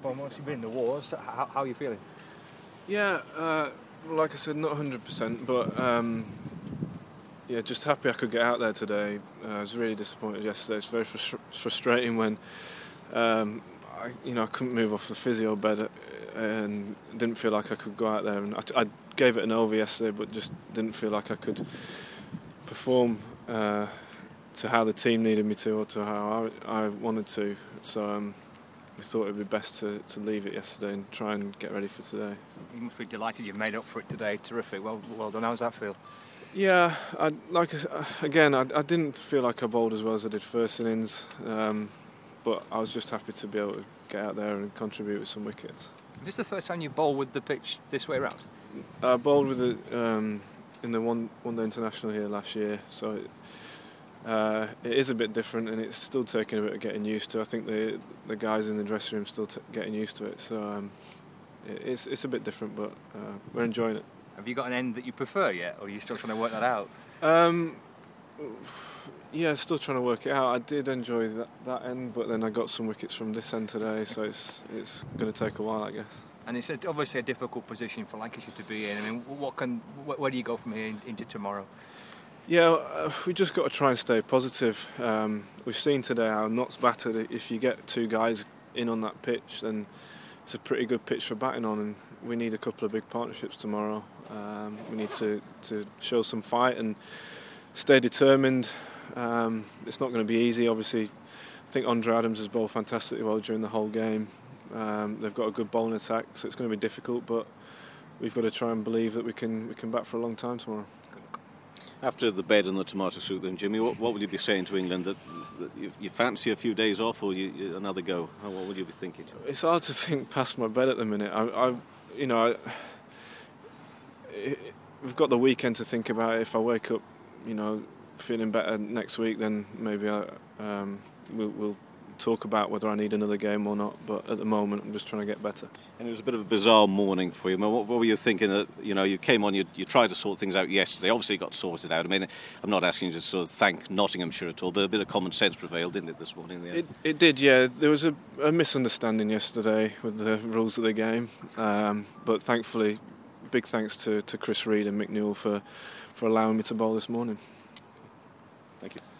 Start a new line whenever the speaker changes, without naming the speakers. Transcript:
Well, once you've been in the wars, how are you feeling?
Yeah, like I said, not 100%, but yeah, just happy I could get out there today. I was really disappointed yesterday. It's very frustrating when I couldn't move off the physio bed and didn't feel like I could go out there. And I gave it an over yesterday, but just didn't feel like I could perform to how the team needed me to, or to how I wanted to. So we thought it would be best to leave it yesterday and try and get ready for today.
You must be delighted you've made up for it today. Terrific. Well done. How does that feel?
Yeah, I didn't feel like I bowled as well as I did first innings, but I was just happy to be able to get out there and contribute with some wickets.
Is this the first time you bowled with the pitch this way around?
I bowled with it in the one day international here last year, so it is a bit different, and it's still taking a bit of getting used to. I think the guys in the dressing room still getting used to it, so it's a bit different, but we're enjoying it.
Have you got an end that you prefer yet, or are you still trying to work that out?
Yeah, still trying to work it out. I did enjoy that end, but then I got some wickets from this end today, so it's going to take a while, I guess.
And it's obviously a difficult position for Lancashire to be in. I mean, where do you go from here into tomorrow?
Yeah, we just got to try and stay positive. We've seen today how Notts battered. If you get two guys in on that pitch, then it's a pretty good pitch for batting on, and we need a couple of big partnerships tomorrow. We need to show some fight and stay determined. It's not going to be easy, obviously. I think Andre Adams has bowled fantastically well during the whole game. They've got a good bowling attack, so it's going to be difficult, but we've got to try and believe that we can bat for a long time tomorrow.
After the bed and the tomato soup then, Jimmy, what will you be saying to England? That you fancy a few days off, or another go? What will you be thinking?
It's hard to think past my bed at the minute. We've got the weekend to think about it. If I wake up, feeling better next week, then maybe we'll talk about whether I need another game or not. But at the moment, I'm just trying to get better.
And it was a bit of a bizarre morning for you. I mean, what were you thinking? That you came on, you tried to sort things out yesterday. Obviously, got sorted out. I mean, I'm not asking you to sort of thank Nottinghamshire at all, but a bit of common sense prevailed, didn't it, this morning? In the end?
It did, yeah. There was a misunderstanding yesterday with the rules of the game, but thankfully, big thanks to Chris Reed and Mick Newell for allowing me to bowl this morning.
Thank you.